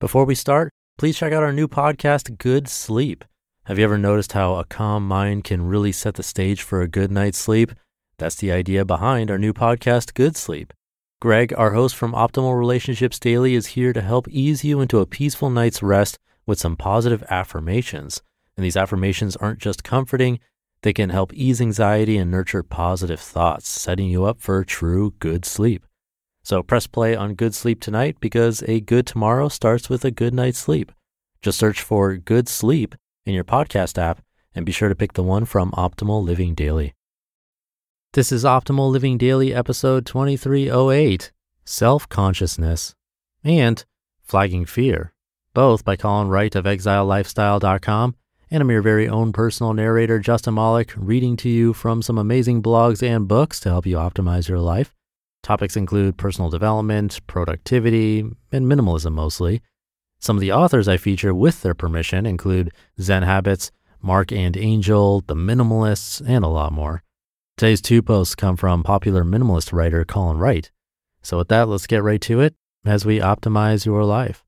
Before we start, please check out our new podcast, Good Sleep. Have you ever noticed how a calm mind can really set the stage for a good night's sleep? That's the idea behind our new podcast, Good Sleep. Greg, our host from Optimal Relationships Daily, is here to help ease you into a peaceful night's rest with some positive affirmations. And these affirmations aren't just comforting, they can help ease anxiety and nurture positive thoughts, setting you up for true good sleep. So press play on Good Sleep tonight because a good tomorrow starts with a good night's sleep. Just search for Good Sleep in your podcast app and be sure to pick the one from Optimal Living Daily. This is Optimal Living Daily episode 2308, Self-Consciousness and Flagging Fear, both by Colin Wright of ExileLifestyle.com, and I'm your very own personal narrator, Justin Malik, reading to you from some amazing blogs and books to help you optimize your life. Topics include personal development, productivity, and minimalism mostly. Some of the authors I feature with their permission include Zen Habits, Mark and Angel, The Minimalists, and a lot more. Today's two posts come from popular minimalist writer Colin Wright. So with that, let's get right to it as we optimize your life.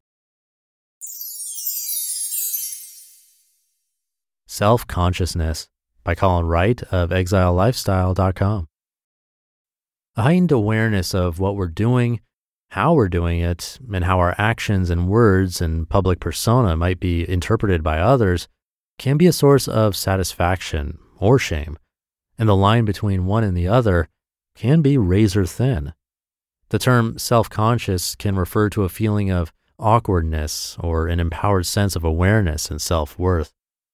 Self-Consciousness by Colin Wright of ExileLifestyle.com. A heightened awareness of what we're doing, how we're doing it, and how our actions and words and public persona might be interpreted by others can be a source of satisfaction or shame, and the line between one and the other can be razor thin. The term self-conscious can refer to a feeling of awkwardness or an empowered sense of awareness and self-worth.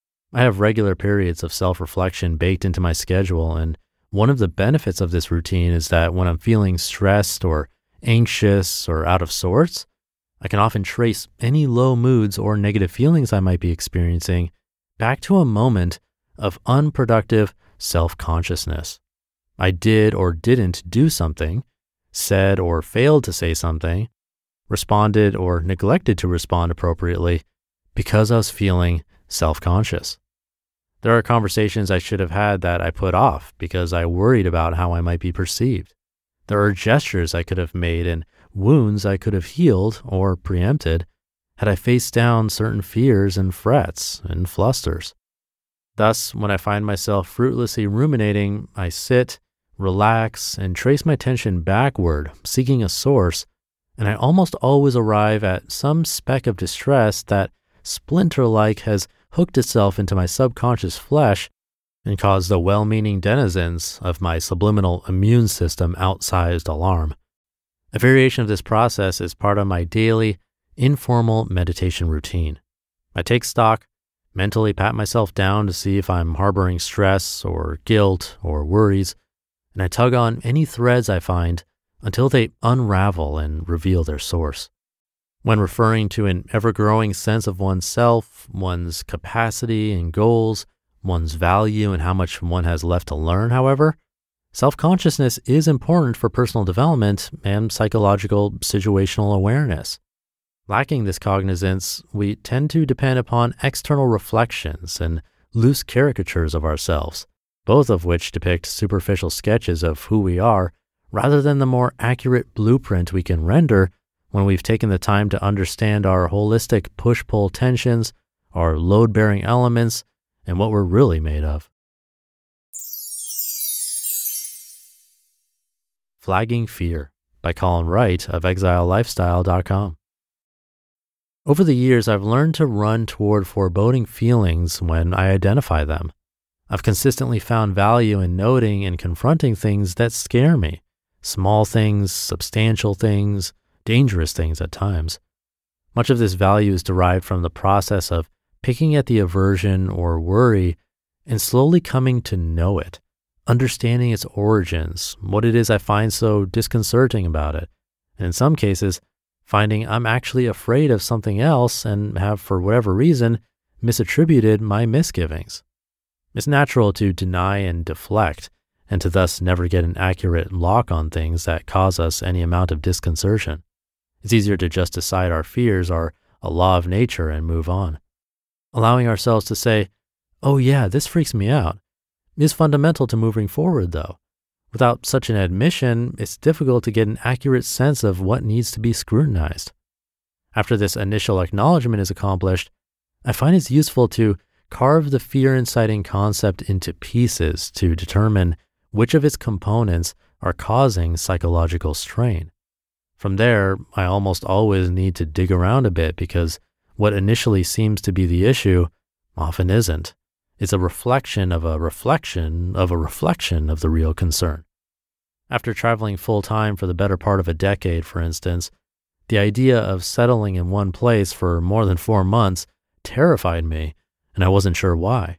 I have regular periods of self-reflection baked into my schedule, and one of the benefits of this routine is that when I'm feeling stressed or anxious or out of sorts, I can often trace any low moods or negative feelings I might be experiencing back to a moment of unproductive self-consciousness. I did or didn't do something, said or failed to say something, responded or neglected to respond appropriately because I was feeling self-conscious. There are conversations I should have had that I put off because I worried about how I might be perceived. There are gestures I could have made and wounds I could have healed or preempted had I faced down certain fears and frets and flusters. Thus, when I find myself fruitlessly ruminating, I sit, relax, and trace my attention backward, seeking a source, and I almost always arrive at some speck of distress that splinter-like has hooked itself into my subconscious flesh and caused the well-meaning denizens of my subliminal immune system outsized alarm. A variation of this process is part of my daily, informal meditation routine. I take stock, mentally pat myself down to see if I'm harboring stress or guilt or worries, and I tug on any threads I find until they unravel and reveal their source. When referring to an ever-growing sense of oneself, one's capacity and goals, one's value and how much one has left to learn, however, self-consciousness is important for personal development and psychological situational awareness. Lacking this cognizance, we tend to depend upon external reflections and loose caricatures of ourselves, both of which depict superficial sketches of who we are, rather than the more accurate blueprint we can render when we've taken the time to understand our holistic push-pull tensions, our load-bearing elements, and what we're really made of. Flagging Fear by Colin Wright of ExileLifestyle.com. Over the years, I've learned to run toward foreboding feelings when I identify them. I've consistently found value in noting and confronting things that scare me, small things, substantial things, dangerous things at times. Much of this value is derived from the process of picking at the aversion or worry and slowly coming to know it, understanding its origins, what it is I find so disconcerting about it, and in some cases, finding I'm actually afraid of something else and have, for whatever reason, misattributed my misgivings. It's natural to deny and deflect, and to thus never get an accurate lock on things that cause us any amount of disconcertion. It's easier to just decide our fears are a law of nature and move on. Allowing ourselves to say, oh yeah, this freaks me out, is fundamental to moving forward though. Without such an admission, it's difficult to get an accurate sense of what needs to be scrutinized. After this initial acknowledgement is accomplished, I find it's useful to carve the fear-inciting concept into pieces to determine which of its components are causing psychological strain. From there, I almost always need to dig around a bit because what initially seems to be the issue often isn't. It's a reflection of a reflection of a reflection of the real concern. After traveling full-time for the better part of a decade, for instance, the idea of settling in one place for more than 4 months terrified me, and I wasn't sure why.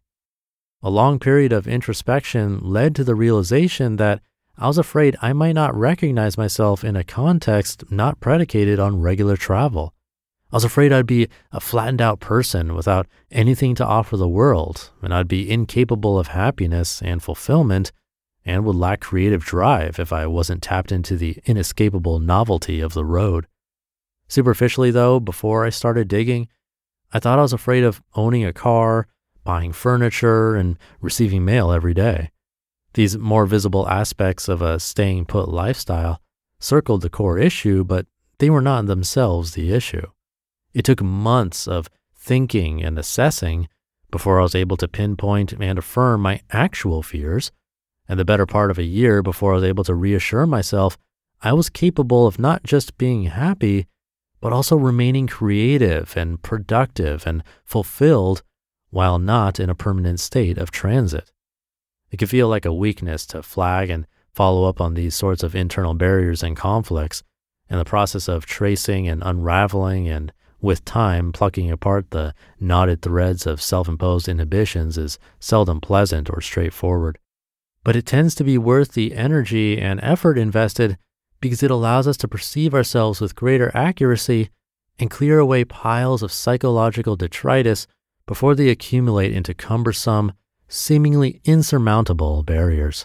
A long period of introspection led to the realization that I was afraid I might not recognize myself in a context not predicated on regular travel. I was afraid I'd be a flattened out person without anything to offer the world, and I'd be incapable of happiness and fulfillment and would lack creative drive if I wasn't tapped into the inescapable novelty of the road. Superficially though, before I started digging, I thought I was afraid of owning a car, buying furniture, and receiving mail every day. These more visible aspects of a staying put lifestyle circled the core issue, but they were not themselves the issue. It took months of thinking and assessing before I was able to pinpoint and affirm my actual fears, and the better part of a year before I was able to reassure myself I was capable of not just being happy, but also remaining creative and productive and fulfilled while not in a permanent state of transit. It can feel like a weakness to flag and follow up on these sorts of internal barriers and conflicts, and the process of tracing and unraveling and with time plucking apart the knotted threads of self-imposed inhibitions is seldom pleasant or straightforward. But it tends to be worth the energy and effort invested because it allows us to perceive ourselves with greater accuracy and clear away piles of psychological detritus before they accumulate into cumbersome, seemingly insurmountable barriers.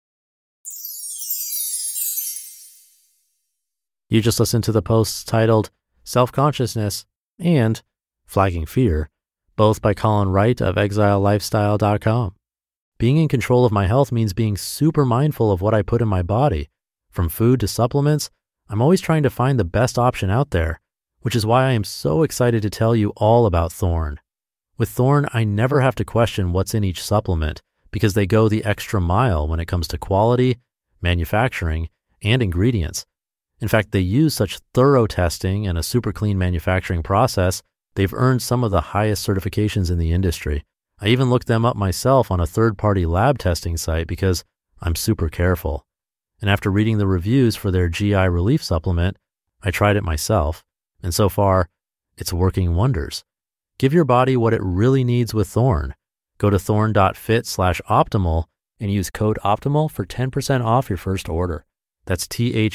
You just listened to the posts titled Self-Consciousness and Flagging Fear, both by Colin Wright of ExileLifestyle.com. Being in control of my health means being super mindful of what I put in my body. From food to supplements, I'm always trying to find the best option out there, which is why I am so excited to tell you all about Thorne. With Thorne, I never have to question what's in each supplement because they go the extra mile when it comes to quality, manufacturing, and ingredients. In fact, they use such thorough testing and a super clean manufacturing process, they've earned some of the highest certifications in the industry. I even looked them up myself on a third-party lab testing site because I'm super careful. And after reading the reviews for their GI relief supplement, I tried it myself, and so far, it's working wonders. Give your body what it really needs with Thorne. Go to thorne.fit/optimal and use code OPTIMAL for 10% off your first order. That's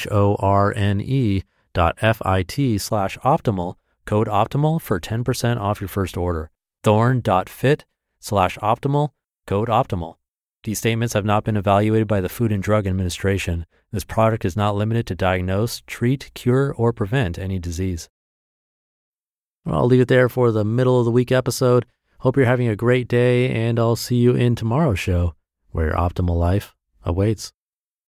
THORNE.FIT/optimal, code OPTIMAL for 10% off your first order. Thorne.fit/optimal, code OPTIMAL. These statements have not been evaluated by the Food and Drug Administration. This product is not limited to diagnose, treat, cure, or prevent any disease. Well, I'll leave it there for the middle of the week episode. Hope you're having a great day, and I'll see you in tomorrow's show, where your optimal life awaits.